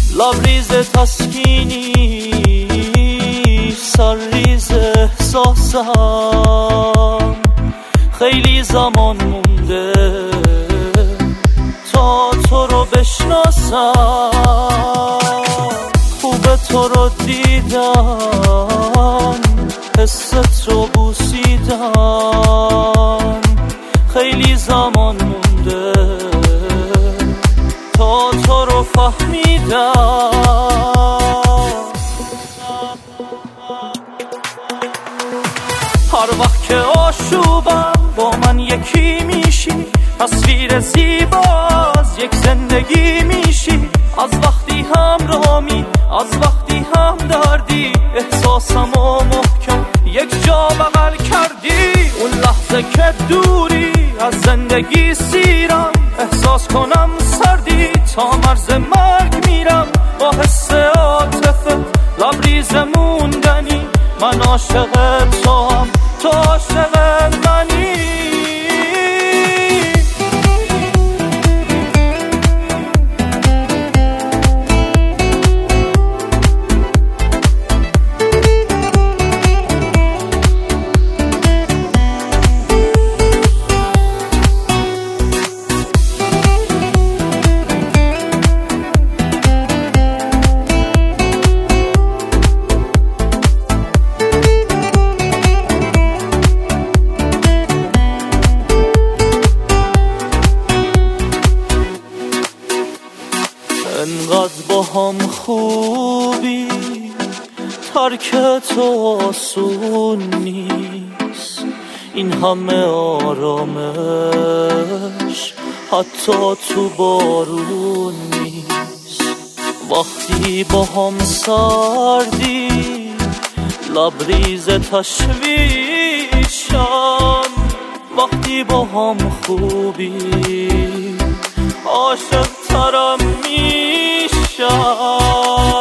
لبریز تسکینی سرریز احساسم، خیلی زمان مونده تا تو رو بشناسم. خوبه تو رو دیدم، حست رو بوسیدم، خیلی زمان مونده تا تو رو فهمیدم. هر وقت که آشوبم با من یکی میشی، تصویر زیباز یک زندگی میشی. از وقتی همراهی، از وقتی هم دردی، احساسمو محکم یک جا بغل کردی. اون لحظه که دوری از زندگی سیرم، احساس کنم سردی تا مرز مرگ میرم. با حس عاطفه لبریز موندنی، من عاشق تو هم، تو عاشق منی. انقدر با هم خوبی، ترک تو آسون نیست. این همه آرامش حتی تو بارون نیست. وقتی با هم سردی، لبریز تشویشم. وقتی با هم خوبی، عاشق ترم میشم.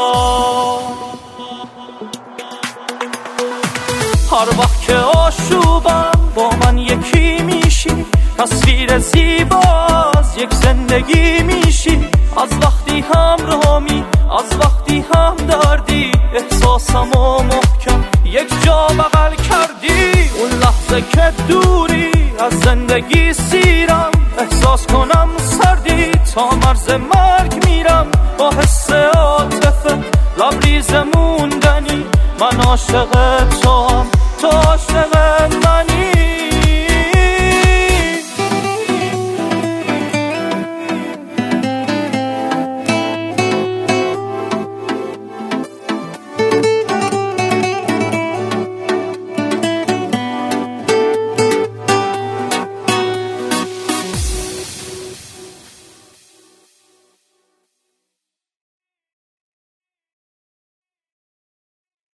هر وقت که آشوبم با من یکی میشی، تصویر زیباز یک زندگی میشی. از وقتی همراهی، از وقتی هم دردی، احساسمو محکم یک جا بغل کردی. اون لحظه که دوری از زندگی سیرم، احساس کنم سردی تا مرز مرگ میرم. با حس عاطفه لبریز موندنی، من عاشق تو هم، تو عاشق